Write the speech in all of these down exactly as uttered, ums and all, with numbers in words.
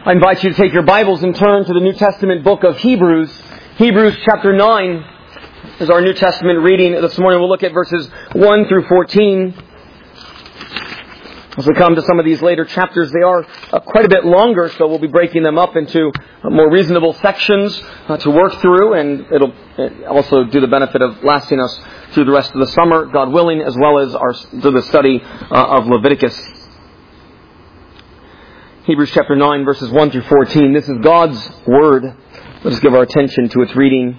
I invite you to take your Bibles and turn to the New Testament book of Hebrews. Hebrews chapter nine is our New Testament reading. This morning we'll look at verses one through fourteen. As we come to some of these later chapters, they are uh, quite a bit longer, so we'll be breaking them up into uh, more reasonable sections uh, to work through, and it'll also do the benefit of lasting us through the rest of the summer, God willing, as well as our to the study uh, of Leviticus. Hebrews chapter nine, verses one through fourteen. This is God's Word. Let us give our attention to its reading.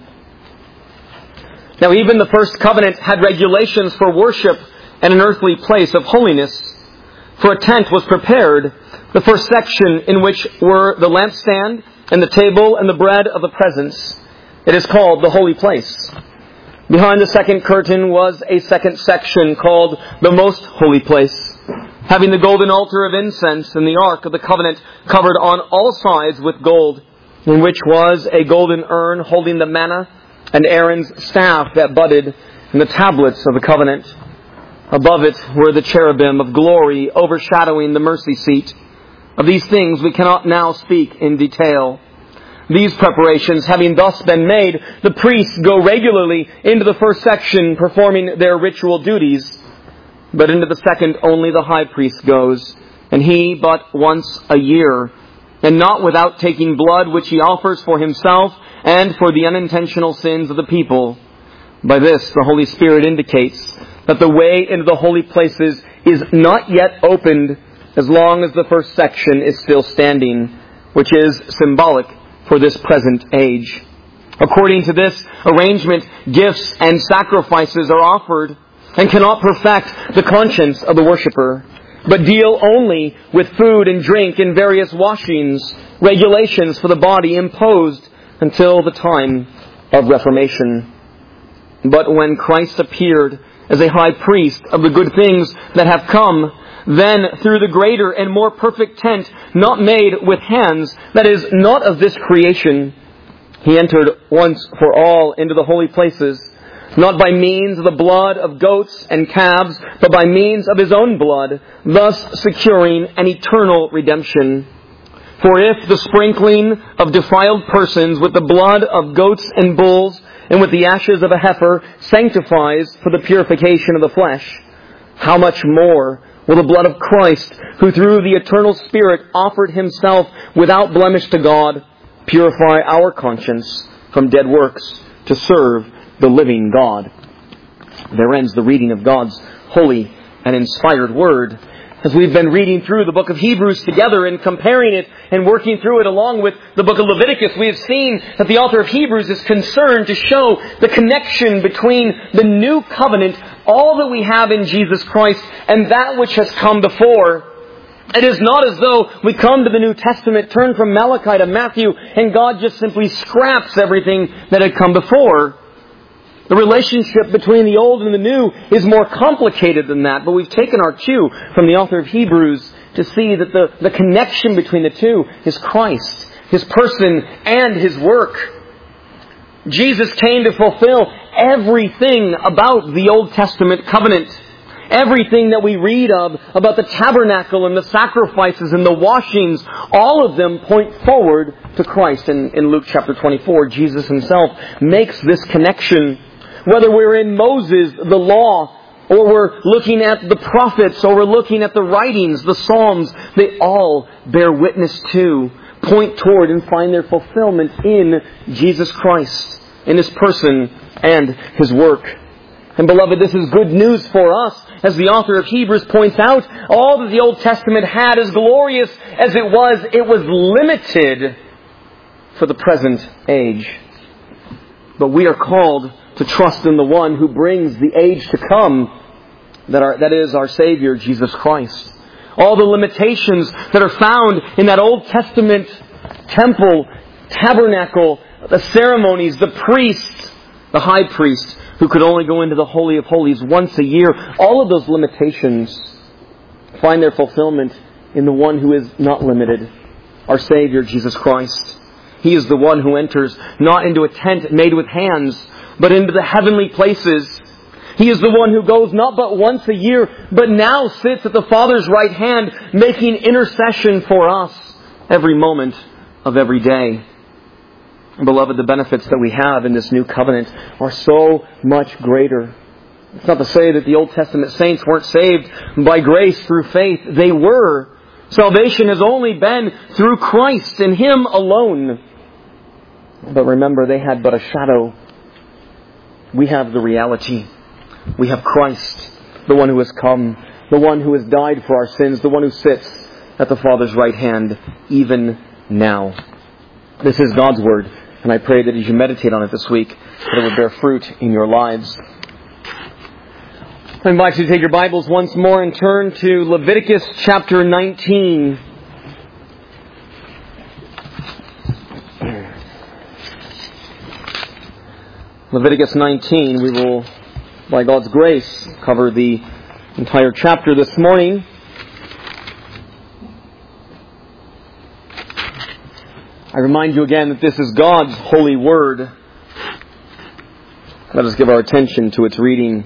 Now, even the first covenant had regulations for worship and an earthly place of holiness. For a tent was prepared, the first section in which were the lampstand and the table and the bread of the presence. It is called the holy place. Behind the second curtain was a second section called the most holy place, having the golden altar of incense and the ark of the covenant covered on all sides with gold, in which was a golden urn holding the manna and Aaron's staff that budded and the tablets of the covenant. Above it were the cherubim of glory overshadowing the mercy seat. Of these things we cannot now speak in detail. These preparations having thus been made, the priests go regularly into the first section performing their ritual duties. But into the second only the high priest goes, and he but once a year, and not without taking blood which he offers for himself and for the unintentional sins of the people. By this the Holy Spirit indicates that the way into the holy places is not yet opened as long as the first section is still standing, which is symbolic for this present age. According to this arrangement, gifts and sacrifices are offered and cannot perfect the conscience of the worshipper, but deal only with food and drink and various washings, regulations for the body imposed until the time of Reformation. But when Christ appeared as a high priest of the good things that have come, then through the greater and more perfect tent, not made with hands, that is, not of this creation, he entered once for all into the holy places, not by means of the blood of goats and calves, but by means of his own blood, thus securing an eternal redemption. For if the sprinkling of defiled persons with the blood of goats and bulls and with the ashes of a heifer sanctifies for the purification of the flesh, how much more will the blood of Christ, who through the eternal Spirit offered himself without blemish to God, purify our conscience from dead works to serve the living God. There ends the reading of God's holy and inspired Word. As we've been reading through the book of Hebrews together and comparing it and working through it along with the book of Leviticus, we have seen that the author of Hebrews is concerned to show the connection between the new covenant, all that we have in Jesus Christ, and that which has come before. It is not as though we come to the New Testament, turn from Malachi to Matthew, and God just simply scraps everything that had come before. The relationship between the old and the new is more complicated than that, but we've taken our cue from the author of Hebrews to see that the, the connection between the two is Christ, His person, and His work. Jesus came to fulfill everything about the Old Testament covenant. Everything that we read of about the tabernacle and the sacrifices and the washings, all of them point forward to Christ. In, in Luke chapter twenty-four, Jesus Himself makes this connection. Whether we're in Moses, the law, or we're looking at the prophets, or we're looking at the writings, the Psalms, they all bear witness to, point toward, and find their fulfillment in Jesus Christ, in His person and His work. And beloved, this is good news for us. As the author of Hebrews points out, all that the Old Testament had, as glorious as it was, it was limited for the present age. But we are called to trust in the one who brings the age to come, that, are, that is our Savior, Jesus Christ. All the limitations that are found in that Old Testament temple, tabernacle, the ceremonies, the priests, the high priest, who could only go into the Holy of Holies once a year, all of those limitations find their fulfillment in the one who is not limited, our Savior, Jesus Christ. He is the one who enters not into a tent made with hands, but into the heavenly places. He is the one who goes not but once a year, but now sits at the Father's right hand, making intercession for us every moment of every day. Beloved, the benefits that we have in this new covenant are so much greater. It's not to say that the Old Testament saints weren't saved by grace through faith. They were. Salvation has only been through Christ and Him alone. But remember, they had but a shadow. We have the reality. We have Christ, the one who has come, the one who has died for our sins, the one who sits at the Father's right hand, even now. This is God's Word, and I pray that as you meditate on it this week, that it would bear fruit in your lives. I invite you to take your Bibles once more and turn to Leviticus chapter nineteen. Leviticus nineteen, we will, by God's grace, cover the entire chapter this morning. I remind you again that this is God's holy word. Let us give our attention to its reading.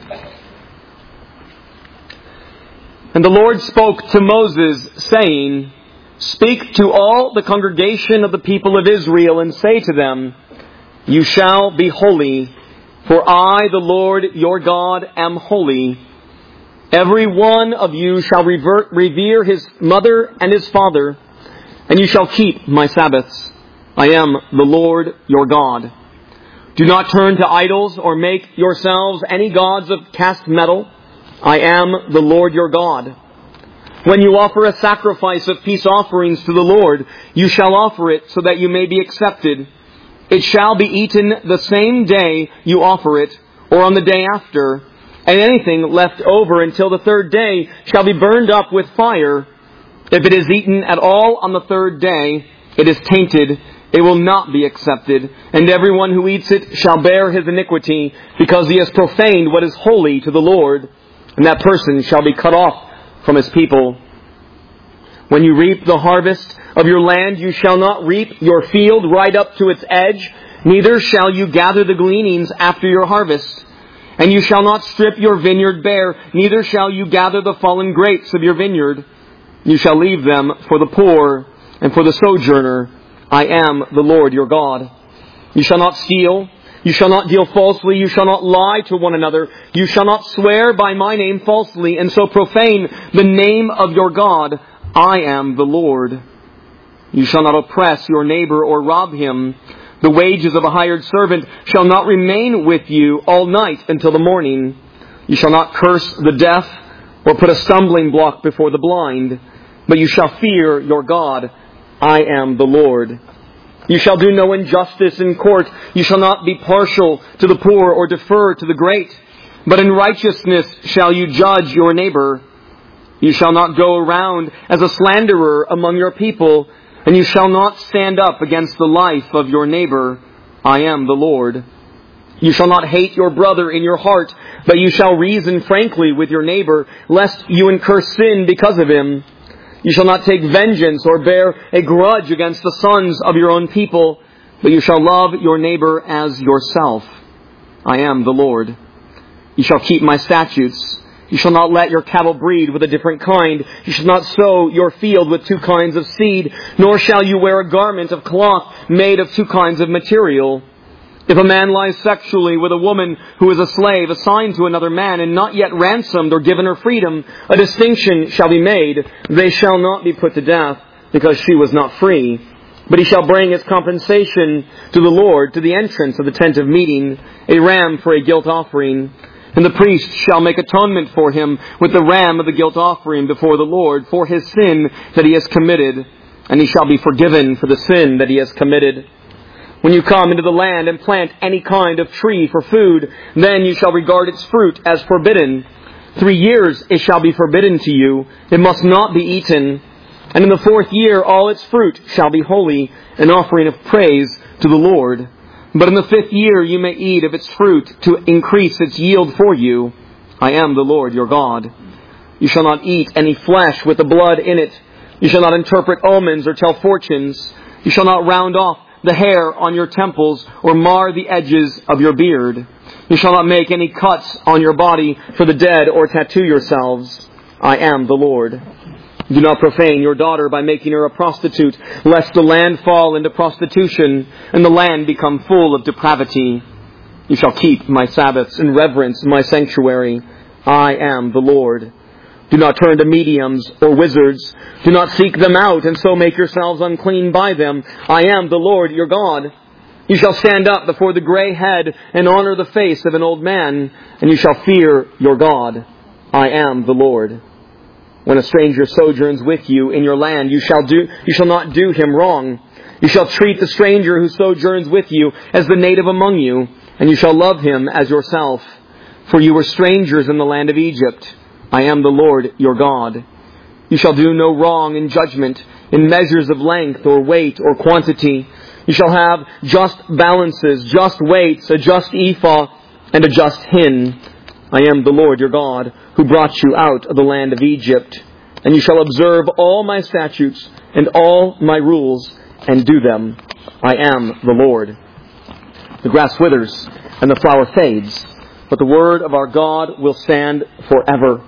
And the Lord spoke to Moses, saying, "Speak to all the congregation of the people of Israel, and say to them, You shall be holy, for I, the Lord your God, am holy. Every one of you shall revert, revere his mother and his father, and you shall keep my Sabbaths. I am the Lord your God. Do not turn to idols or make yourselves any gods of cast metal. I am the Lord your God. When you offer a sacrifice of peace offerings to the Lord, you shall offer it so that you may be accepted. It shall be eaten the same day you offer it, or on the day after, and anything left over until the third day shall be burned up with fire. If it is eaten at all on the third day, it is tainted, it will not be accepted, and everyone who eats it shall bear his iniquity, because he has profaned what is holy to the Lord, and that person shall be cut off from his people. When you reap the harvest of your land, you shall not reap your field right up to its edge, neither shall you gather the gleanings after your harvest. And you shall not strip your vineyard bare, neither shall you gather the fallen grapes of your vineyard. You shall leave them for the poor and for the sojourner. I am the Lord your God. You shall not steal. You shall not deal falsely. You shall not lie to one another. You shall not swear by my name falsely, and so profane the name of your God. I am the Lord. You shall not oppress your neighbor or rob him. The wages of a hired servant shall not remain with you all night until the morning. You shall not curse the deaf or put a stumbling block before the blind, but you shall fear your God. I am the Lord. You shall do no injustice in court. You shall not be partial to the poor or defer to the great, but in righteousness shall you judge your neighbor. You shall not go around as a slanderer among your people, and you shall not stand up against the life of your neighbor. I am the Lord. You shall not hate your brother in your heart, but you shall reason frankly with your neighbor, lest you incur sin because of him. You shall not take vengeance or bear a grudge against the sons of your own people, but you shall love your neighbor as yourself. I am the Lord. You shall keep my statutes. You shall not let your cattle breed with a different kind. You shall not sow your field with two kinds of seed, nor shall you wear a garment of cloth made of two kinds of material. If a man lies sexually with a woman who is a slave assigned to another man and not yet ransomed or given her freedom, a distinction shall be made. They shall not be put to death because she was not free. But he shall bring his compensation to the Lord to the entrance of the tent of meeting, a ram for a guilt offering. And the priest shall make atonement for him with the ram of the guilt offering before the Lord for his sin that he has committed, and he shall be forgiven for the sin that he has committed. When you come into the land and plant any kind of tree for food, then you shall regard its fruit as forbidden. Three years it shall be forbidden to you. It must not be eaten. And in the fourth year all its fruit shall be holy, an offering of praise to the Lord. But in the fifth year you may eat of its fruit to increase its yield for you. I am the Lord your God. You shall not eat any flesh with the blood in it. You shall not interpret omens or tell fortunes. You shall not round off the hair on your temples or mar the edges of your beard. You shall not make any cuts on your body for the dead or tattoo yourselves. I am the Lord. Do not profane your daughter by making her a prostitute, lest the land fall into prostitution and the land become full of depravity. You shall keep my Sabbaths and reverence my sanctuary. I am the Lord. Do not turn to mediums or wizards. Do not seek them out and so make yourselves unclean by them. I am the Lord your God. You shall stand up before the gray head and honor the face of an old man, and you shall fear your God. I am the Lord. When a stranger sojourns with you in your land, you shall do, you shall not do him wrong. You shall treat the stranger who sojourns with you as the native among you, and you shall love him as yourself. For you were strangers in the land of Egypt. I am the Lord your God. You shall do no wrong in judgment, in measures of length or weight or quantity. You shall have just balances, just weights, a just ephah, and a just hin. I am the Lord your God, who brought you out of the land of Egypt. And you shall observe all my statutes and all my rules, and do them. I am the Lord. The grass withers, and the flower fades, but the word of our God will stand forever.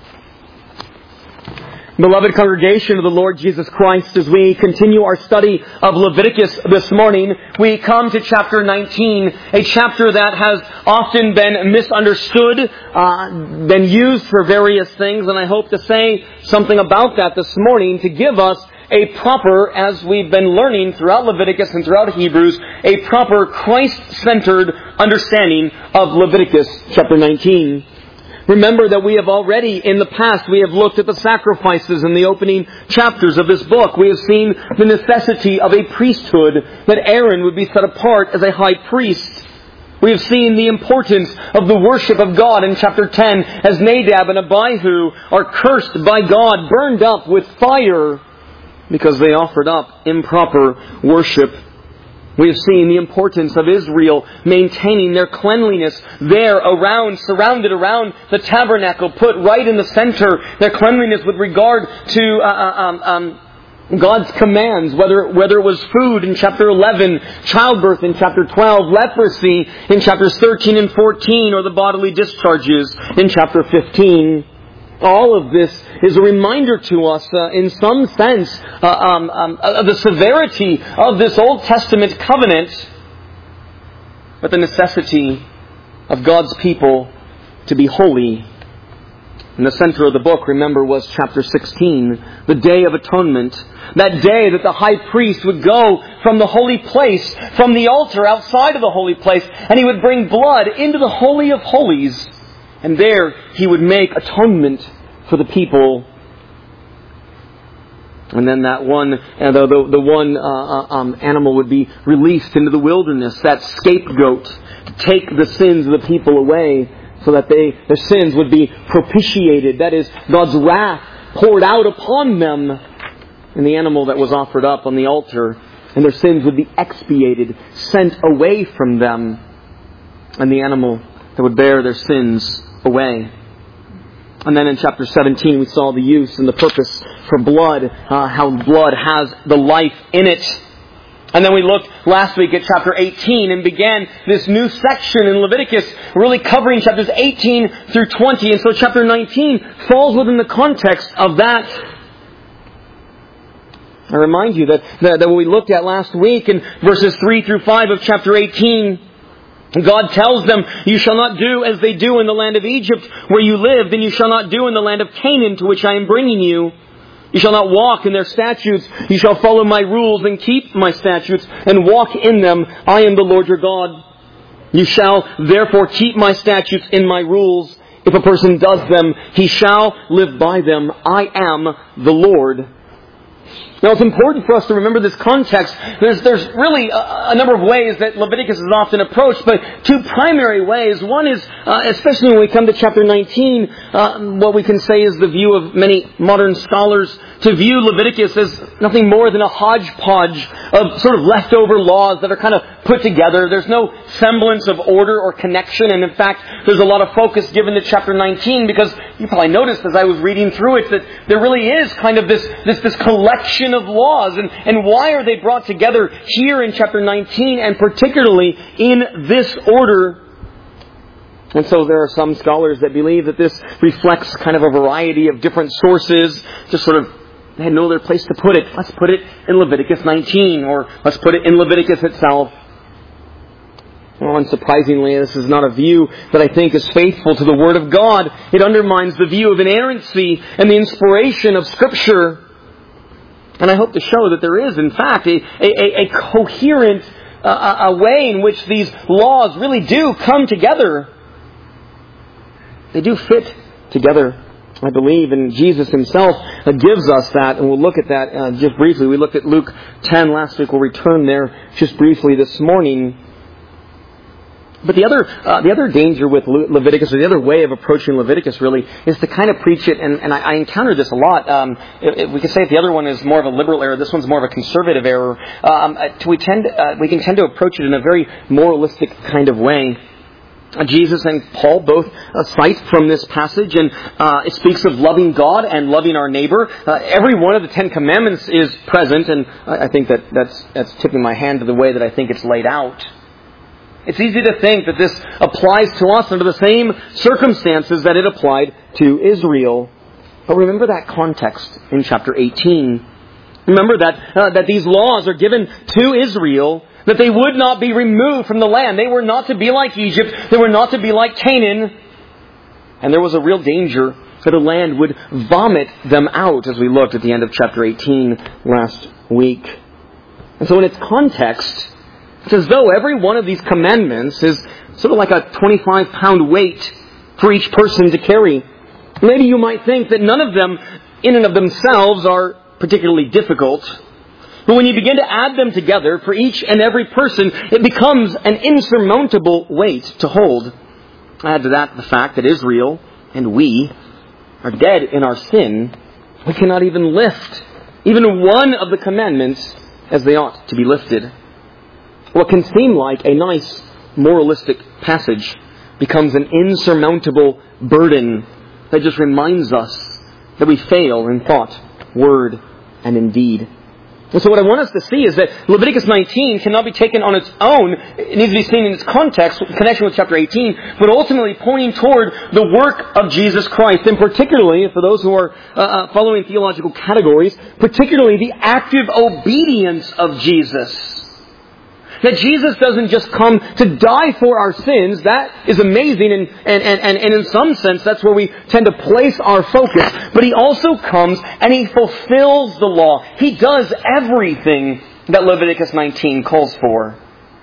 Beloved congregation of the Lord Jesus Christ, as we continue our study of Leviticus this morning, we come to chapter nineteen, a chapter that has often been misunderstood, uh, been used for various things, and I hope to say something about that this morning to give us a proper, as we've been learning throughout Leviticus and throughout Hebrews, a proper Christ-centered understanding of Leviticus chapter nineteen. Remember that we have already, in the past, we have looked at the sacrifices in the opening chapters of this book. We have seen the necessity of a priesthood, that Aaron would be set apart as a high priest. We have seen the importance of the worship of God in chapter ten, as Nadab and Abihu are cursed by God, burned up with fire, because they offered up improper worship. We have seen the importance of Israel maintaining their cleanliness there around, surrounded around the tabernacle, put right in the center, their cleanliness with regard to uh, um, um, God's commands, whether whether it was food in chapter eleven, childbirth in chapter twelve, leprosy in chapters thirteen and fourteen, or the bodily discharges in chapter fifteen. All of this is a reminder to us, uh, in some sense, uh, um, um, of the severity of this Old Testament covenant, but the necessity of God's people to be holy. In the center of the book, remember, was chapter sixteen, the Day of Atonement. That day that the high priest would go from the holy place, from the altar outside of the holy place, and he would bring blood into the Holy of Holies. And there he would make atonement for the people. And then that one, uh, the, the, the one uh, um, animal would be released into the wilderness, that scapegoat, to take the sins of the people away, so that they their sins would be propitiated. That is, God's wrath poured out upon them in the animal that was offered up on the altar, and their sins would be expiated, sent away from them, and the animal that would bear their sins away. And then in chapter seventeen, we saw the use and the purpose for blood, uh, how blood has the life in it. And then we looked last week at chapter eighteen and began this new section in Leviticus, really covering chapters eighteen through twenty. And so chapter nineteen falls within the context of that. I remind you that, that, that what we looked at last week in verses three through five of chapter eighteen, God tells them, you shall not do as they do in the land of Egypt where you lived, and you shall not do in the land of Canaan to which I am bringing you. You shall not walk in their statutes. You shall follow my rules and keep my statutes and walk in them. I am the Lord your God. You shall therefore keep my statutes in my rules. If a person does them, he shall live by them. I am the Lord. Now, it's important for us to remember this context. There's, there's really a, a number of ways that Leviticus is often approached, but two primary ways. One is, uh, especially when we come to chapter nineteen, uh, what we can say is the view of many modern scholars, to view Leviticus as nothing more than a hodgepodge of sort of leftover laws that are kind of put together. There's no semblance of order or connection, and in fact, there's a lot of focus given to chapter nineteen, because you probably noticed as I was reading through it that there really is kind of this, this, this collection of laws, and, and why are they brought together here in chapter nineteen, and particularly in this order? And so there are some scholars that believe that this reflects kind of a variety of different sources, just sort of They had no other place to put it. Let's put it in Leviticus nineteen, or let's put it in Leviticus itself. Well, unsurprisingly, this is not a view that I think is faithful to the Word of God. It undermines the view of inerrancy and the inspiration of Scripture. And I hope to show that there is, in fact, a, a, a coherent uh, a way in which these laws really do come together. They do fit together, I believe, and Jesus Himself uh, gives us that, and we'll look at that uh, just briefly. We looked at Luke ten last week. We'll return there just briefly this morning. But the other uh, the other danger with Le- Leviticus, or the other way of approaching Leviticus really, is to kind of preach it, and, and I, I encounter this a lot. Um, it, it, we could say if the other one is more of a liberal error, this one's more of a conservative error. Um, we, tend, uh, we can tend to approach it in a very moralistic kind of way. Jesus and Paul both uh, cite from this passage, and uh, it speaks of loving God and loving our neighbor. Uh, every one of the Ten Commandments is present, and I, I think that that's, that's tipping my hand to the way that I think it's laid out. It's easy to think that this applies to us under the same circumstances that it applied to Israel. But remember that context in chapter eighteen. Remember that uh, that these laws are given to Israel, that they would not be removed from the land. They were not to be like Egypt. They were not to be like Canaan. And there was a real danger that the land would vomit them out, as we looked at the end of chapter eighteen last week. And so in its context, it's as though every one of these commandments is sort of like a twenty-five pound weight for each person to carry. Maybe you might think that none of them in and of themselves are particularly difficult. But when you begin to add them together for each and every person, it becomes an insurmountable weight to hold. Add to that the fact that Israel and we are dead in our sin. We cannot even lift even one of the commandments as they ought to be lifted. What can seem like a nice moralistic passage becomes an insurmountable burden that just reminds us that we fail in thought, word, and in deed. And so what I want us to see is that Leviticus nineteen cannot be taken on its own. It needs to be seen in its context, connection with chapter eighteen, but ultimately pointing toward the work of Jesus Christ, and particularly, for those who are uh, following theological categories, particularly the active obedience of Jesus. That Jesus doesn't just come to die for our sins. That is amazing, and, and, and, and in some sense that's where we tend to place our focus. But He also comes and He fulfills the law. He does everything that Leviticus nineteen calls for.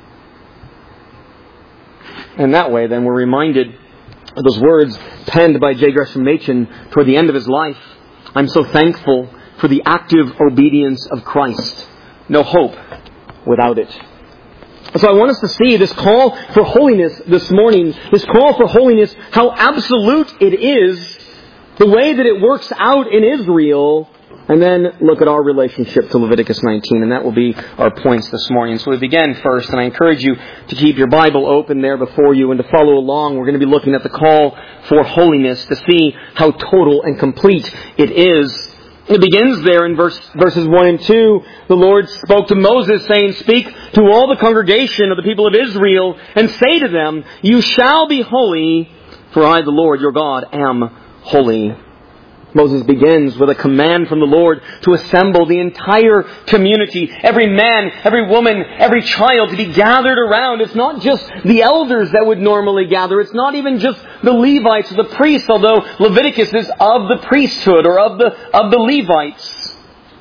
And that way then we're reminded of those words penned by J. Gresham Machen toward the end of his life. I'm so thankful for the active obedience of Christ. No hope without it. So I want us to see this call for holiness this morning, this call for holiness, how absolute it is, the way that it works out in Israel, and then look at our relationship to Leviticus nineteen, and that will be our points this morning. So we begin first, and I encourage you to keep your Bible open there before you and to follow along. We're going to be looking at the call for holiness to see how total and complete it is. It begins there in verse, verses one and two. The Lord spoke to Moses, saying, "Speak to all the congregation of the people of Israel, and say to them, you shall be holy, for I, the Lord your God, am holy." Moses begins with a command from the Lord to assemble the entire community, every man, every woman, every child to be gathered around. It's not just the elders that would normally gather. It's not even just the Levites or the priests, although Leviticus is of the priesthood or of the, of the Levites.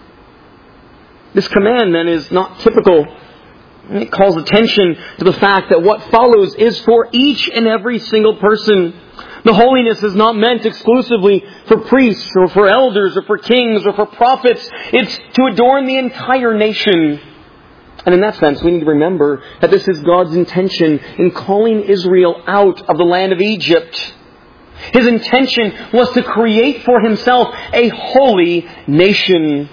This command then is not typical. It calls attention to the fact that what follows is for each and every single person. The holiness is not meant exclusively for priests or for elders or for kings or for prophets. It's to adorn the entire nation. And in that sense, we need to remember that this is God's intention in calling Israel out of the land of Egypt. His intention was to create for Himself a holy nation.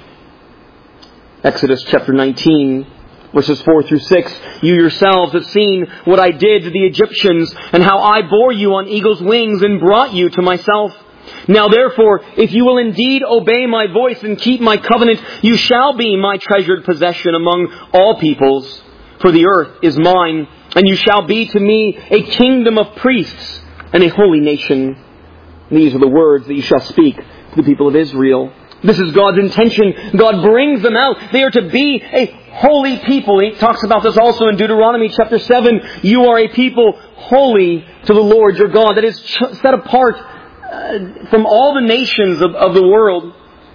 Exodus chapter nineteen. Verses four through six, you yourselves have seen what I did to the Egyptians, and how I bore you on eagle's wings and brought you to myself. Now therefore, if you will indeed obey my voice and keep my covenant, you shall be my treasured possession among all peoples. For the earth is mine, and you shall be to me a kingdom of priests and a holy nation. These are the words that you shall speak to the people of Israel. This is God's intention. God brings them out. They are to be a holy people. He talks about this also in Deuteronomy chapter seven. You are a people holy to the Lord your God. That is set apart uh, from all the nations of, of the world.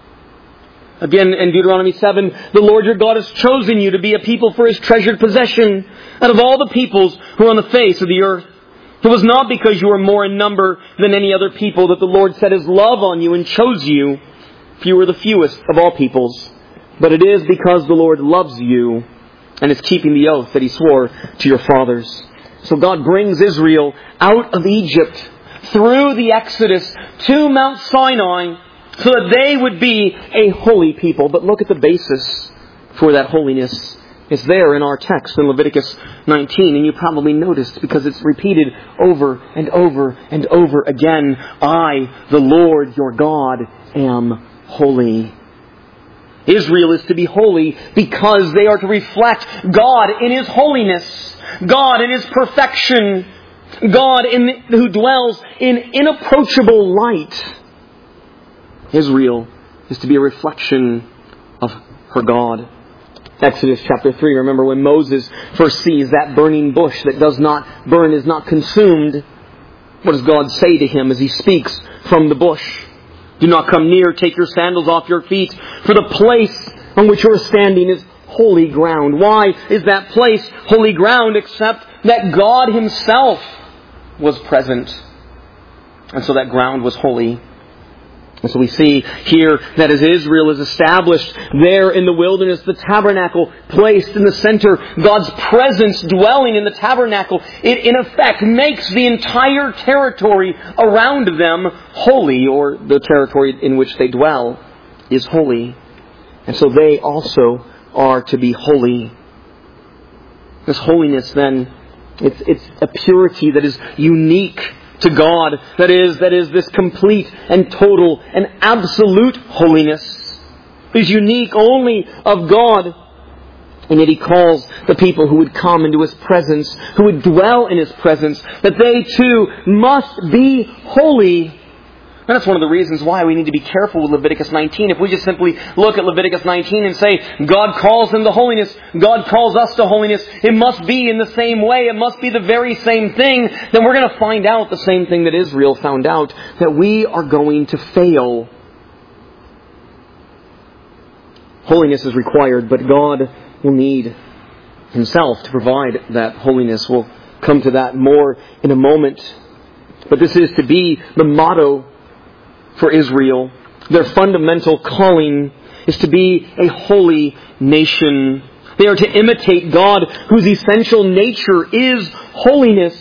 Again, in Deuteronomy seven, the Lord your God has chosen you to be a people for His treasured possession out of all the peoples who are on the face of the earth. It was not because you were more in number than any other people that the Lord set His love on you and chose you. You were the fewest of all peoples. But it is because the Lord loves you and is keeping the oath that He swore to your fathers. So God brings Israel out of Egypt through the Exodus to Mount Sinai so that they would be a holy people. But look at the basis for that holiness. It's there in our text in Leviticus nineteen, and you probably noticed because it's repeated over and over and over again. I, the Lord your God, am holy. Israel is to be holy because they are to reflect God in His holiness, God in His perfection, God in, who dwells in inapproachable light. Israel is to be a reflection of her God. Exodus chapter three, remember when Moses first sees that burning bush that does not burn, is not consumed. What does God say to him as He speaks from the bush? Do not come near, take your sandals off your feet, for the place on which you are standing is holy ground. Why is that place holy ground except that God Himself was present? And so that ground was holy. And so we see here that as Israel is established there in the wilderness, the tabernacle placed in the center, God's presence dwelling in the tabernacle, it in effect makes the entire territory around them holy, or the territory in which they dwell is holy. And so they also are to be holy. This holiness then, it's, it's a purity that is unique to God. That is, that is this complete and total and absolute holiness is unique only of God. And yet He calls the people who would come into His presence, who would dwell in His presence, that they too must be holy. And that's one of the reasons why we need to be careful with Leviticus nineteen. If we just simply look at Leviticus nineteen and say, God calls them to holiness, God calls us to holiness, it must be in the same way, it must be the very same thing, then we're going to find out the same thing that Israel found out, that we are going to fail. Holiness is required, but God will need Himself to provide that holiness. We'll come to that more in a moment. But this is to be the motto for Israel. Their fundamental calling is to be a holy nation. They are to imitate God, whose essential nature is holiness.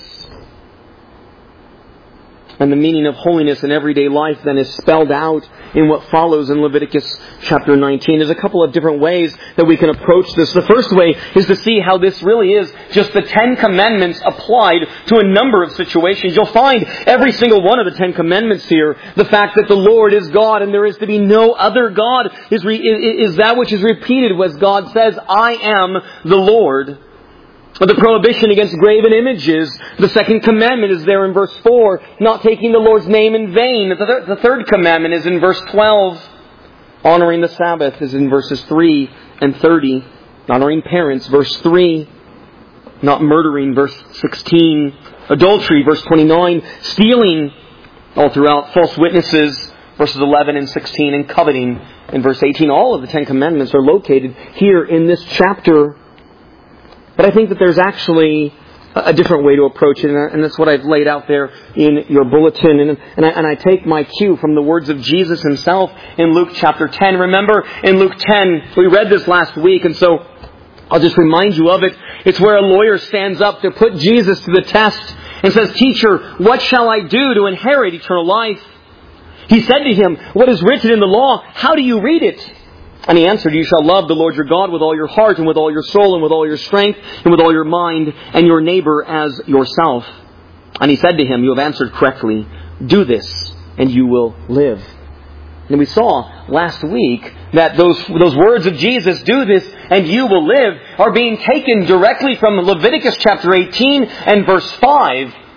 And the meaning of holiness in everyday life then is spelled out in what follows in Leviticus chapter nineteen. There's a couple of different ways that we can approach this. The first way is to see how this really is just the Ten Commandments applied to a number of situations. You'll find every single one of the Ten Commandments here. The fact that the Lord is God and there is to be no other God is, re- is that which is repeated as God says, I am the Lord. The prohibition against graven images. The second commandment is there in verse four. Not taking the Lord's name in vain. The, th- the third commandment is in verse twelve. Honoring the Sabbath is in verses three and thirty. Honoring parents, verse three. Not murdering, verse sixteen. Adultery, verse twenty-nine. Stealing, all throughout. False witnesses, verses eleven and sixteen. And coveting, in verse eighteen. All of the Ten Commandments are located here in this chapter. But I think that there's actually a different way to approach it, and that's what I've laid out there in your bulletin. And, and, I, and I take my cue from the words of Jesus Himself in Luke chapter ten. Remember, in Luke ten, we read this last week, and so I'll just remind you of it. It's where a lawyer stands up to put Jesus to the test and says, Teacher, what shall I do to inherit eternal life? He said to him, What is written in the law? How do you read it? And He answered, You shall love the Lord your God with all your heart and with all your soul and with all your strength and with all your mind, and your neighbor as yourself. And He said to him, You have answered correctly. Do this and you will live. And we saw last week that those, those words of Jesus, do this and you will live, are being taken directly from Leviticus chapter eighteen and verse five.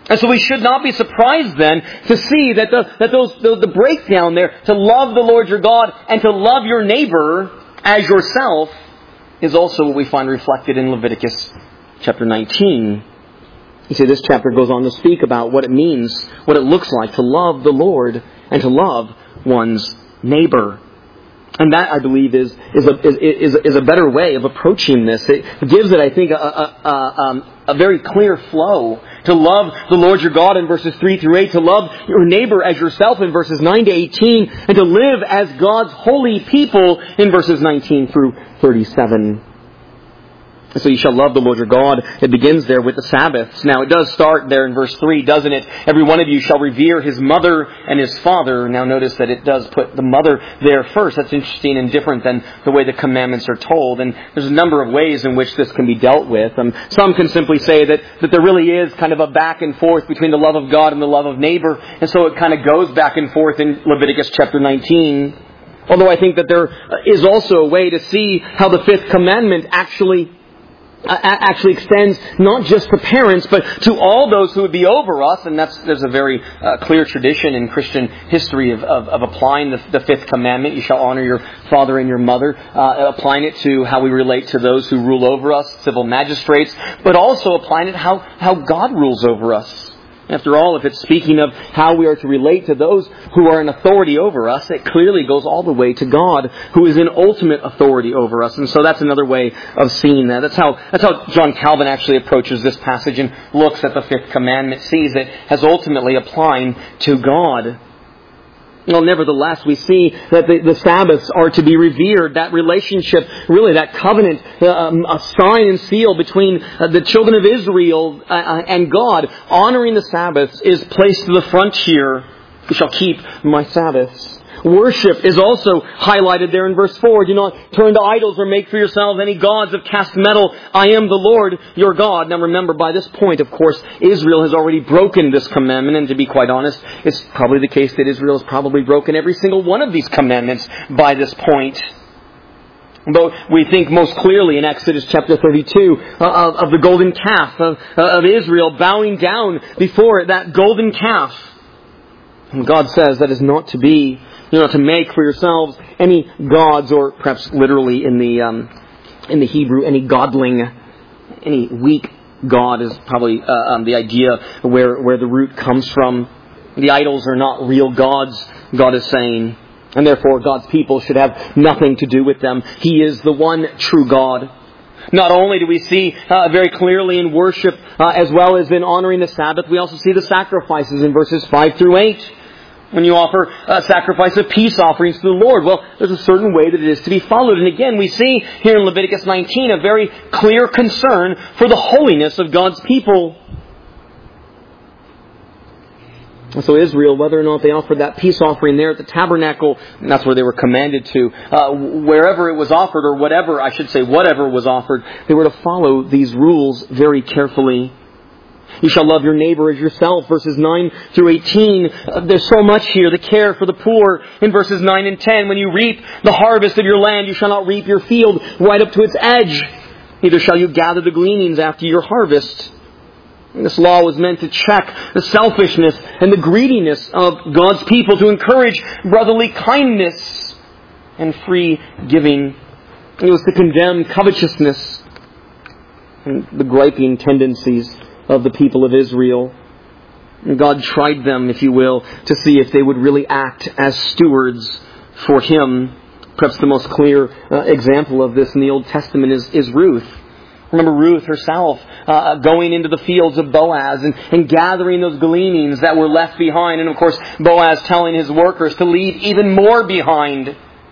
And so we should not be surprised then to see that the, that those, the, the breakdown there, to love the Lord your God and to love your neighbor as yourself, is also what we find reflected in Leviticus chapter nineteen. You see, this chapter goes on to speak about what it means, what it looks like to love the Lord and to love one's neighbor. And that, I believe, is is a is is, is a better way of approaching this. It gives it, I think, a, a, a, um, a very clear flow. To love the Lord your God in verses three through eight, to love your neighbor as yourself in verses nine to eighteen, and to live as God's holy people in verses nineteen through thirty-seven. So you shall love the Lord your God. It begins there with the Sabbaths. Now it does start there in verse three, doesn't it? Every one of you shall revere his mother and his father. Now notice that it does put the mother there first. That's interesting and different than the way the commandments are told. And there's a number of ways in which this can be dealt with. Um, some can simply say that, that there really is kind of a back and forth between the love of God and the love of neighbor. And so it kind of goes back and forth in Leviticus chapter nineteen. Although I think that there is also a way to see how the fifth commandment actually actually extends not just to parents, but to all those who would be over us. And that's there's a very uh, clear tradition in Christian history of, of, of applying the, the fifth commandment, you shall honor your father and your mother, uh, applying it to how we relate to those who rule over us, civil magistrates, but also applying it how, how God rules over us. After all, if it's speaking of how we are to relate to those who are in authority over us, it clearly goes all the way to God, who is in ultimate authority over us. And so that's another way of seeing that. That's how that's how John Calvin actually approaches this passage and looks at the fifth commandment, sees it as ultimately applying to God. Well, nevertheless, we see that the, the Sabbaths are to be revered. That relationship, really that covenant, um, a sign and seal between uh, the children of Israel uh, and God, honoring the Sabbaths, is placed to the front here. You shall keep my Sabbaths. Worship is also highlighted there in verse four. Do not turn to idols or make for yourselves any gods of cast metal. I am the Lord your God. Now remember, by this point, of course, Israel has already broken this commandment. And to be quite honest, it's probably the case that Israel has probably broken every single one of these commandments by this point. But we think most clearly in Exodus chapter thirty-two of, of the golden calf of, of Israel bowing down before that golden calf. And God says that is not to be, you know, to make for yourselves any gods, or perhaps literally in the um, in the Hebrew, any godling, any weak god is probably uh, um, the idea where where the root comes from. The idols are not real gods, God is saying, and therefore God's people should have nothing to do with them. He is the one true God. Not only do we see uh, very clearly in worship uh, as well as in honoring the Sabbath, we also see the sacrifices in verses five through eight. When you offer a sacrifice of peace offerings to the Lord, well, there's a certain way that it is to be followed. And again, we see here in Leviticus nineteen a very clear concern for the holiness of God's people. And so Israel, whether or not they offered that peace offering there at the tabernacle, and that's where they were commanded to, uh, wherever it was offered, or whatever, I should say, whatever was offered, they were to follow these rules very carefully. You shall love your neighbor as yourself, verses nine through eighteen. Uh, there's so much here. The care for the poor in verses nine and ten. When you reap the harvest of your land, you shall not reap your field right up to its edge. Neither shall you gather the gleanings after your harvest. And this law was meant to check the selfishness and the greediness of God's people, to encourage brotherly kindness and free giving. It was to condemn covetousness and the griping tendencies of the people of Israel. And God tried them, if you will, to see if they would really act as stewards for Him. Perhaps the most clear uh, example of this in the Old Testament is, is Ruth. Remember Ruth herself uh, going into the fields of Boaz and, and gathering those gleanings that were left behind. And of course, Boaz telling his workers to leave even more behind.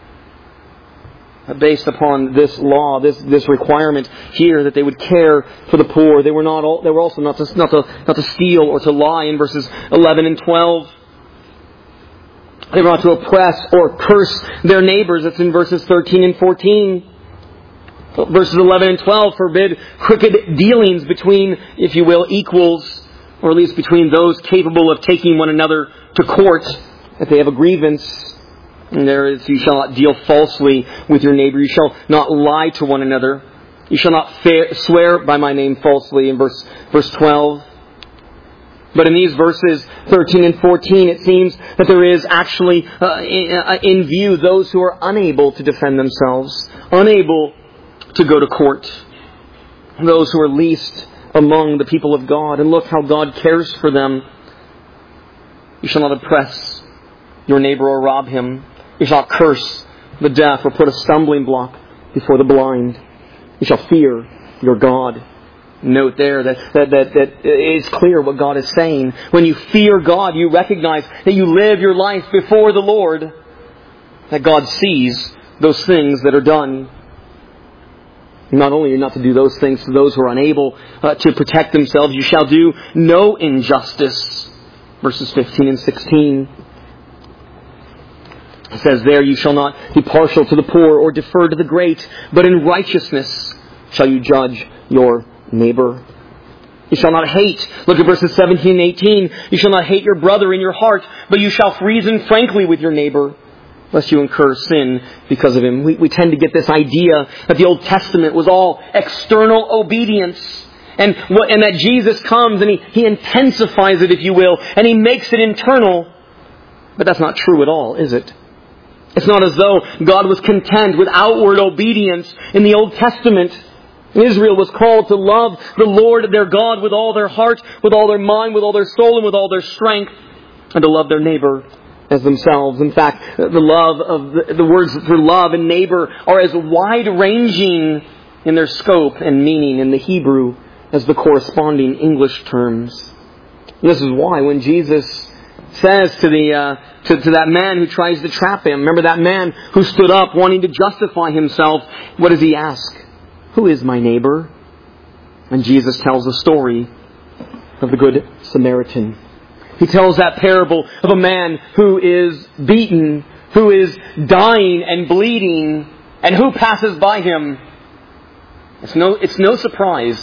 Based upon this law, this this requirement here that they would care for the poor, they were not all, they were also not to not to not to steal or to lie in verses eleven and twelve. They were not to oppress or curse their neighbors. That's in verses thirteen and fourteen. Verses eleven and twelve forbid crooked dealings between, if you will, equals, or at least between those capable of taking one another to court if they have a grievance. And there is, you shall not deal falsely with your neighbor. You shall not lie to one another. You shall not fa- swear by my name falsely in verse verse twelve. But in these verses thirteen and fourteen, it seems that there is actually uh, in view those who are unable to defend themselves, unable to go to court, those who are least among the people of God. And look how God cares for them. You shall not oppress your neighbor or rob him. You shall not curse the deaf or put a stumbling block before the blind. You shall fear your God. Note there that, that, that, that it's clear what God is saying. When you fear God, you recognize that you live your life before the Lord, that God sees those things that are done. Not only are you not to do those things to those who are unable uh, to protect themselves, you shall do no injustice. Verses fifteen and sixteen. It says there, you shall not be partial to the poor or defer to the great, but in righteousness shall you judge your neighbor. You shall not hate. Look at verses seventeen and eighteen. You shall not hate your brother in your heart, but you shall reason frankly with your neighbor, lest you incur sin because of him. We, we tend to get this idea that the Old Testament was all external obedience. And, what, and that Jesus comes and he, he intensifies it, if you will, and He makes it internal. But that's not true at all, is it? It's not as though God was content with outward obedience in the Old Testament. Israel was called to love the Lord their God with all their heart, with all their mind, with all their soul, and with all their strength, and to love their neighbor as themselves. In fact, the love of the, the words for love and neighbor are as wide-ranging in their scope and meaning in the Hebrew as the corresponding English terms. And this is why when Jesus says to the uh, to, to that man who tries to trap him, remember that man who stood up wanting to justify himself, what does he ask? Who is my neighbor? And Jesus tells the story of the Good Samaritan. He tells that parable of a man who is beaten, who is dying and bleeding, and who passes by him. It's no, it's no surprise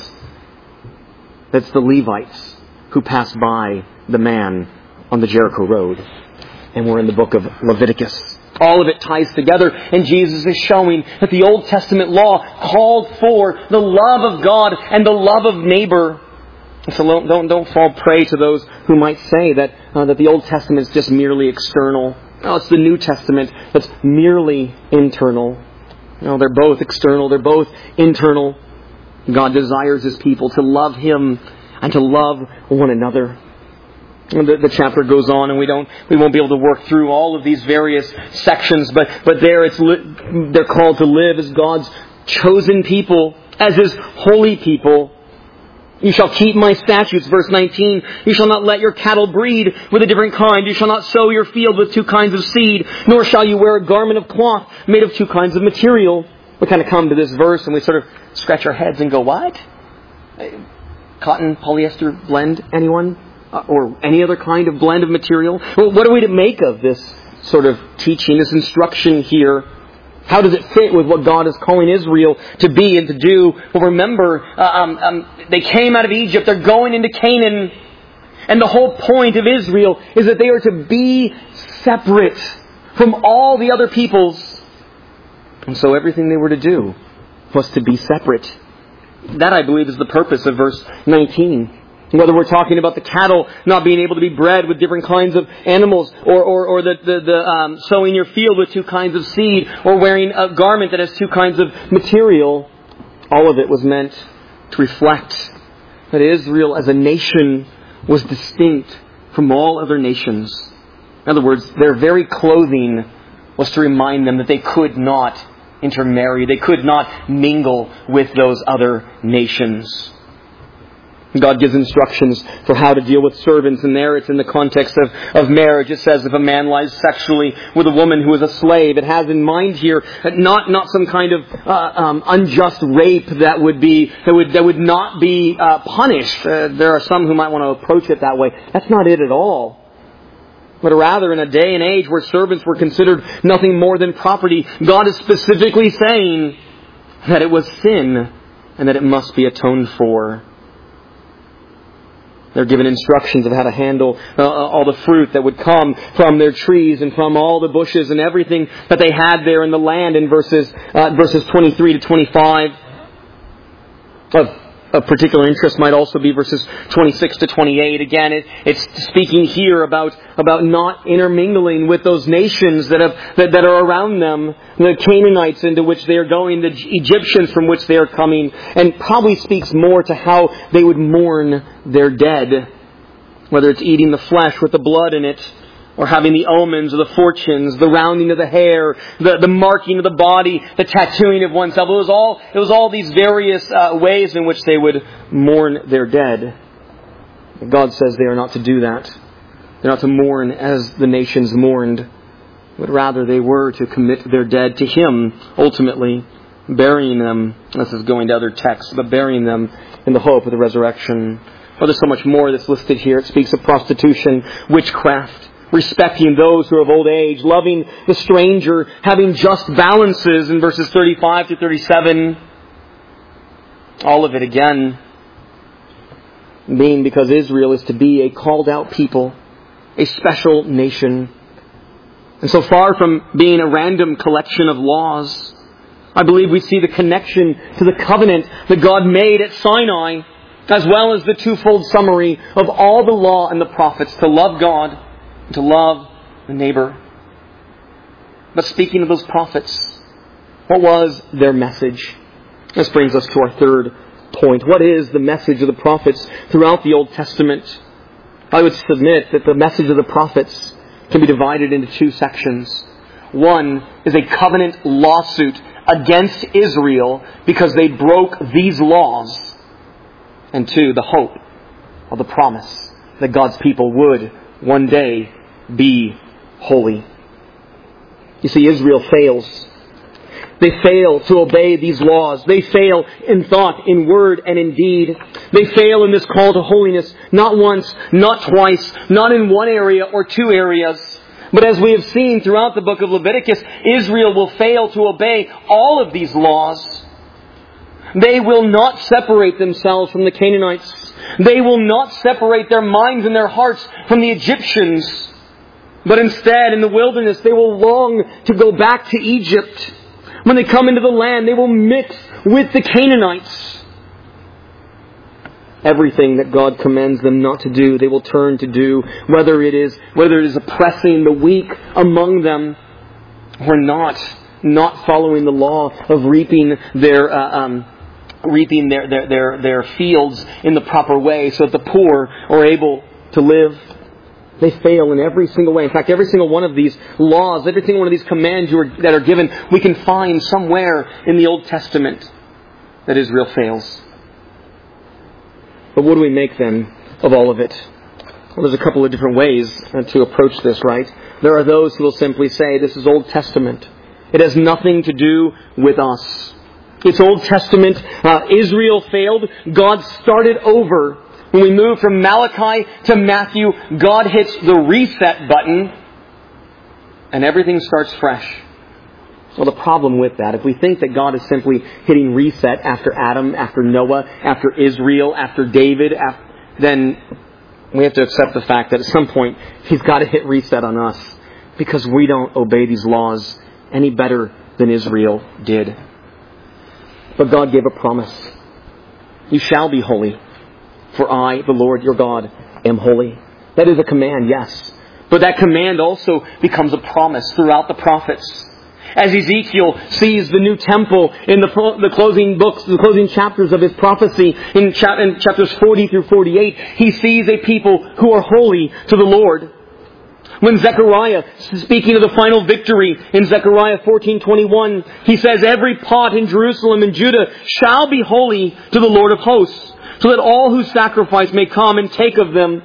that it's the Levites who pass by the man on the Jericho Road. And we're in the book of Leviticus. All of it ties together, and Jesus is showing that the Old Testament law called for the love of God and the love of neighbor. So don't, don't, don't fall prey to those who might say that, uh, that the Old Testament is just merely external. No, it's the New Testament that's merely internal. No, they're both external, they're both internal. God desires His people to love Him and to love one another. And the, the chapter goes on, and we don't, we won't be able to work through all of these various sections, but, but there it's li- they're called to live as God's chosen people, as His holy people. You shall keep my statutes, verse nineteen. You shall not let your cattle breed with a different kind. You shall not sow your field with two kinds of seed, nor shall you wear a garment of cloth made of two kinds of material. We kind of come to this verse and we sort of scratch our heads and go, what? Cotton, polyester blend, anyone? Uh, or any other kind of blend of material? Well, what are we to make of this sort of teaching, this instruction here? How does it fit with what God is calling Israel to be and to do? Well, remember, uh, um, um, they came out of Egypt. They're going into Canaan. And the whole point of Israel is that they are to be separate from all the other peoples. And so everything they were to do was to be separate. That, I believe, is the purpose of verse nineteen. Whether we're talking about the cattle not being able to be bred with different kinds of animals, or or, or the, the, the um, sowing your field with two kinds of seed, or wearing a garment that has two kinds of material, all of it was meant to reflect that Israel as a nation was distinct from all other nations. In other words, their very clothing was to remind them that they could not intermarry, they could not mingle with those other nations. God gives instructions for how to deal with servants, and there it's in the context of, of marriage. It says if a man lies sexually with a woman who is a slave, it has in mind here not not some kind of uh, um, unjust rape that would be that would that would not be uh, punished. Uh, there are some who might want to approach it that way. That's not it at all. But rather, in a day and age where servants were considered nothing more than property, God is specifically saying that it was sin and that it must be atoned for. They're given instructions of how to handle uh, all the fruit that would come from their trees and from all the bushes and everything that they had there in the land in verses uh, verses twenty-three to twenty-five of of particular interest might also be verses twenty-six to twenty-eight. Again, it, it's speaking here about, about not intermingling with those nations that, have, that, that are around them, the Canaanites into which they are going, the Egyptians from which they are coming, and probably speaks more to how they would mourn their dead, whether it's eating the flesh with the blood in it, or having the omens or the fortunes, the rounding of the hair, the, the marking of the body, the tattooing of oneself. It was all, it was all these various uh, ways in which they would mourn their dead. God says they are not to do that. They're not to mourn as the nations mourned, but rather they were to commit their dead to Him, ultimately, burying them. This is going to other texts, but burying them in the hope of the resurrection. Oh, there's so much more that's listed here. It speaks of prostitution, witchcraft, respecting those who are of old age, loving the stranger, having just balances in verses thirty-five to thirty-seven. All of it, again, being because Israel is to be a called out people, a special nation. And so far from being a random collection of laws, I believe we see the connection to the covenant that God made at Sinai, as well as the twofold summary of all the law and the prophets, to love God, to love the neighbor. But speaking of those prophets, what was their message? This brings us to our third point. What is the message of the prophets throughout the Old Testament? I would submit that the message of the prophets can be divided into two sections. One is a covenant lawsuit against Israel because they broke these laws. And two, the hope of the promise that God's people would one day be holy. You see, Israel fails. They fail to obey these laws. They fail in thought, in word, and in deed. They fail in this call to holiness, not once, not twice, not in one area or two areas. But as we have seen throughout the book of Leviticus, Israel will fail to obey all of these laws. They will not separate themselves from the Canaanites. They will not separate their minds and their hearts from the Egyptians. But instead, in the wilderness, they will long to go back to Egypt. When they come into the land, they will mix with the Canaanites. Everything that God commands them not to do, they will turn to do, whether it is whether it is oppressing the weak among them or not, not following the law of reaping their uh, um, reaping their, their their their fields in the proper way, so that the poor are able to live. They fail in every single way. In fact, every single one of these laws, every single one of these commands you are, that are given, we can find somewhere in the Old Testament that Israel fails. But what do we make then of all of it? Well, there's a couple of different ways to approach this, right? There are those who will simply say, this is Old Testament. It has nothing to do with us. It's Old Testament. Uh, Israel failed. God started over. When we move from Malachi to Matthew, God hits the reset button and everything starts fresh. Well, the problem with that, if we think that God is simply hitting reset after Adam, after Noah, after Israel, after David, after, then we have to accept the fact that at some point He's got to hit reset on us because we don't obey these laws any better than Israel did. But God gave a promise. You shall be holy, for I, the Lord your God, am holy. That is a command, yes. But that command also becomes a promise throughout the prophets. As Ezekiel sees the new temple in the, the closing books, the closing chapters of his prophecy, in, cha- in chapters forty through forty-eight, he sees a people who are holy to the Lord. When Zechariah, speaking of the final victory in Zechariah fourteen twenty-one, he says, every pot in Jerusalem and Judah shall be holy to the Lord of hosts, so that all who sacrifice may come and take of them.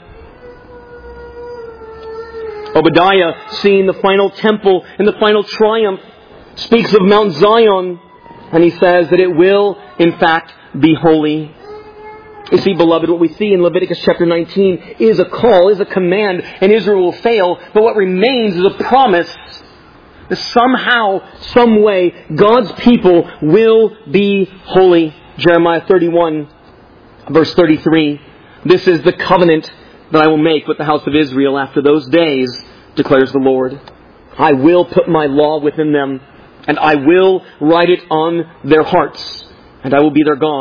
Obadiah, seeing the final temple and the final triumph, speaks of Mount Zion, and he says that it will, in fact, be holy. You see, beloved, what we see in Leviticus chapter nineteen is a call, is a command, and Israel will fail, but what remains is a promise that somehow, some way, God's people will be holy. Jeremiah thirty-one, verse thirty-three, this is the covenant that I will make with the house of Israel after those days, declares the Lord. I will put my law within them, and I will write it on their hearts, and I will be their God,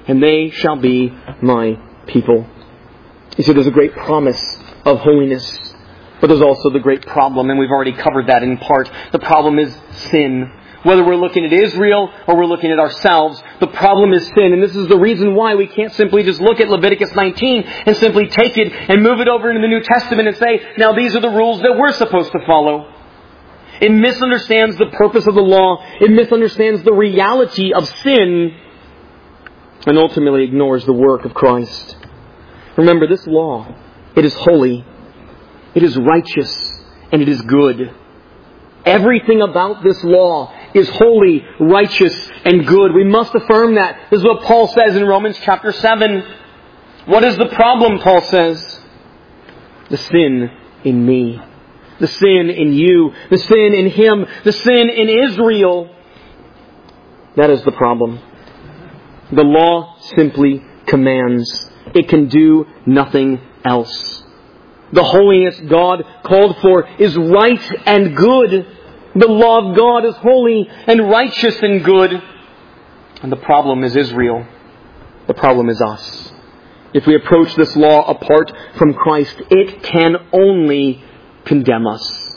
and they shall be my people. You see, there's a great promise of holiness, but there's also the great problem, and we've already covered that in part. The problem is sin. Whether we're looking at Israel or we're looking at ourselves, the problem is sin. And this is the reason why we can't simply just look at Leviticus nineteen and simply take it and move it over into the New Testament and say, now these are the rules that we're supposed to follow. It misunderstands the purpose of the law. It misunderstands the reality of sin and ultimately ignores the work of Christ. Remember, this law, it is holy, it is righteous, and it is good. Everything about this law is holy, righteous, and good. We must affirm that. This is what Paul says in Romans chapter seven. What is the problem, Paul says? The sin in me. The sin in you. The sin in him. The sin in Israel. That is the problem. The law simply commands. It can do nothing else. The holiness God called for is right and good. The law of God is holy and righteous and good. And the problem is Israel. The problem is us. If we approach this law apart from Christ, it can only condemn us.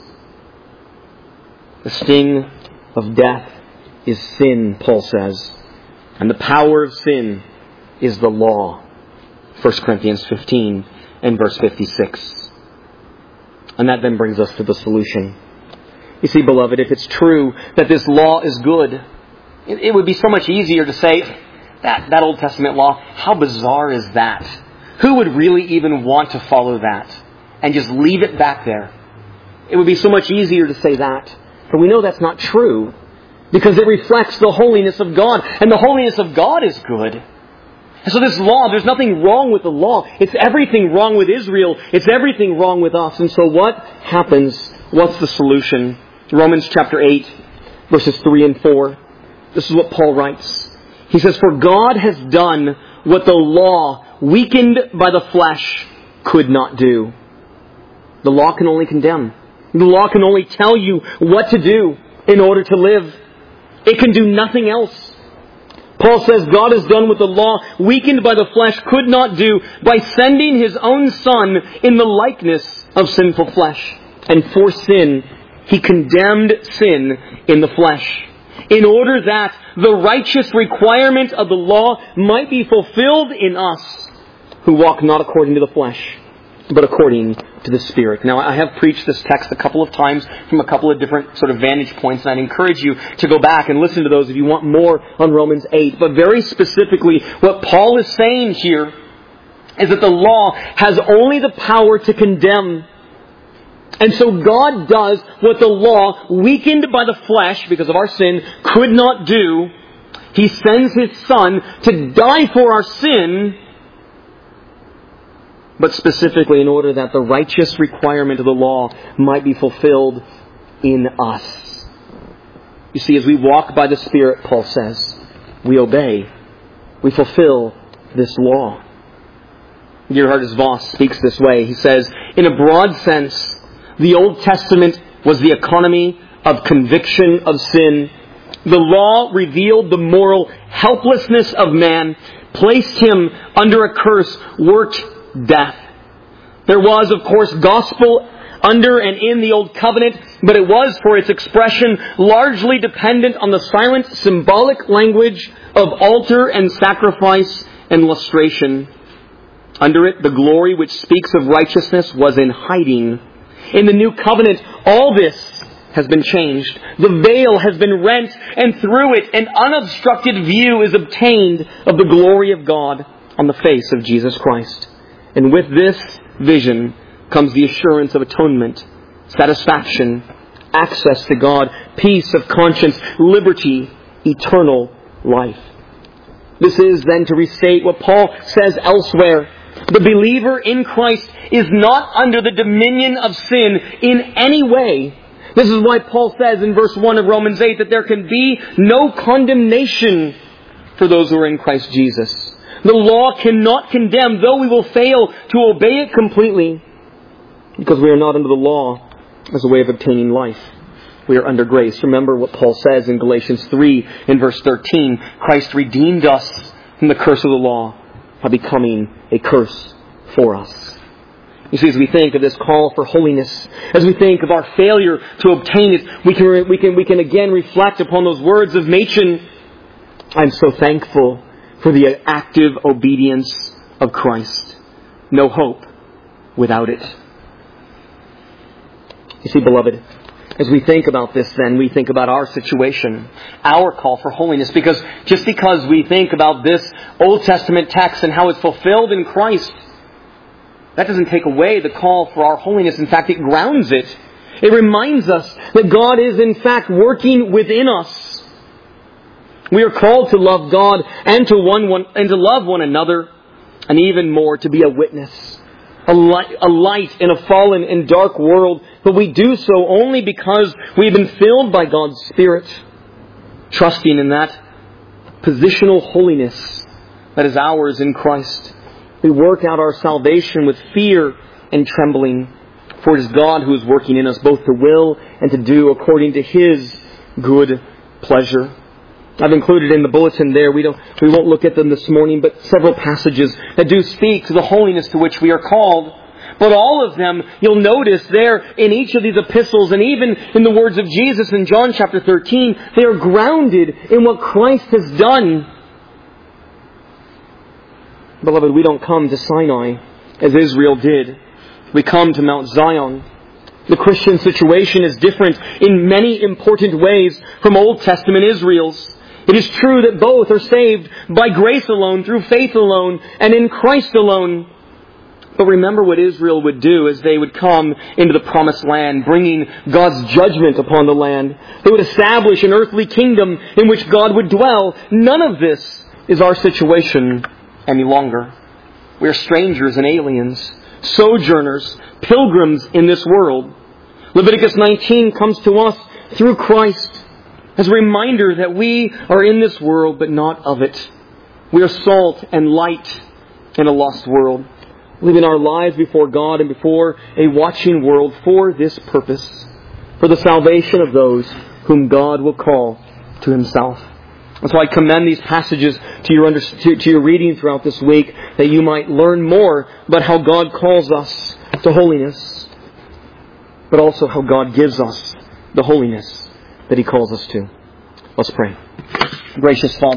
The sting of death is sin, Paul says. And the power of sin is the law. First Corinthians fifteen and verse fifty-six. And that then brings us to the solution. You see, beloved, if it's true that this law is good, it, it would be so much easier to say, that, that Old Testament law, how bizarre is that? Who would really even want to follow that? And just leave it back there. It would be so much easier to say that. But we know that's not true. Because it reflects the holiness of God. And the holiness of God is good. And so this law, there's nothing wrong with the law. It's everything wrong with Israel. It's everything wrong with us. And so what happens? What's the solution? Romans chapter eight, verses three and four. This is what Paul writes. He says, for God has done what the law, weakened by the flesh, could not do. The law can only condemn. The law can only tell you what to do in order to live. It can do nothing else. Paul says God has done what the law, weakened by the flesh, could not do by sending His own Son in the likeness of sinful flesh. And for sin, He condemned sin in the flesh, in order that the righteous requirement of the law might be fulfilled in us, who walk not according to the flesh, but according to the Spirit. Now, I have preached this text a couple of times from a couple of different sort of vantage points, and I'd encourage you to go back and listen to those if you want more on Romans eight. But very specifically, what Paul is saying here is that the law has only the power to condemn. And so God does what the law, weakened by the flesh because of our sin, could not do. He sends His Son to die for our sin, but specifically in order that the righteous requirement of the law might be fulfilled in us. You see, as we walk by the Spirit, Paul says, we obey. We fulfill this law. Gerhardus Voss speaks this way. He says, in a broad sense, the Old Testament was the economy of conviction of sin. The law revealed the moral helplessness of man, placed him under a curse, worked death. There was, of course, gospel under and in the Old Covenant, but it was, for its expression, largely dependent on the silent, symbolic language of altar and sacrifice and lustration. Under it, the glory which speaks of righteousness was in hiding. In the New Covenant, all this has been changed. The veil has been rent, and through it, an unobstructed view is obtained of the glory of God on the face of Jesus Christ. And with this vision comes the assurance of atonement, satisfaction, access to God, peace of conscience, liberty, eternal life. This is then to restate what Paul says elsewhere. The believer in Christ is not under the dominion of sin in any way. This is why Paul says in verse one of Romans eight that there can be no condemnation for those who are in Christ Jesus. The law cannot condemn, though we will fail to obey it completely, because we are not under the law as a way of obtaining life. We are under grace. Remember what Paul says in Galatians three in verse thirteen. Christ redeemed us from the curse of the law by becoming a curse for us. You see, as we think of this call for holiness, as we think of our failure to obtain it, we can, we can, we can again reflect upon those words of Machen. I'm so thankful for the active obedience of Christ. No hope without it. You see, beloved, as we think about this then, we think about our situation, our call for holiness, because just because we think about this Old Testament text and how it's fulfilled in Christ, that doesn't take away the call for our holiness. In fact, it grounds it. It reminds us that God is in fact working within us. We are called to love God and to one, one and to love one another, and even more to be a witness, a light, a light in a fallen and dark world. But we do so only because we've been filled by God's Spirit, trusting in that positional holiness that is ours in Christ. We work out our salvation with fear and trembling, for it is God who is working in us both to will and to do according to His good pleasure. I've included in the bulletin there, we don't, we won't look at them this morning, but several passages that do speak to the holiness to which we are called. But all of them, you'll notice there in each of these epistles, and even in the words of Jesus in John chapter thirteen, they are grounded in what Christ has done. Beloved, we don't come to Sinai as Israel did. We come to Mount Zion. The Christian situation is different in many important ways from Old Testament Israel's. It is true that both are saved by grace alone, through faith alone, and in Christ alone. But remember what Israel would do as they would come into the promised land, bringing God's judgment upon the land. They would establish an earthly kingdom in which God would dwell. None of this is our situation any longer. We are strangers and aliens, sojourners, pilgrims in this world. Leviticus nineteen comes to us through Christ as a reminder that we are in this world but not of it. We are salt and light in a lost world, living our lives before God and before a watching world for this purpose, for the salvation of those whom God will call to Himself. And so I commend these passages to your, under, to, to your reading throughout this week, that you might learn more about how God calls us to holiness, but also how God gives us the holiness that He calls us to. Let's pray. Gracious Father,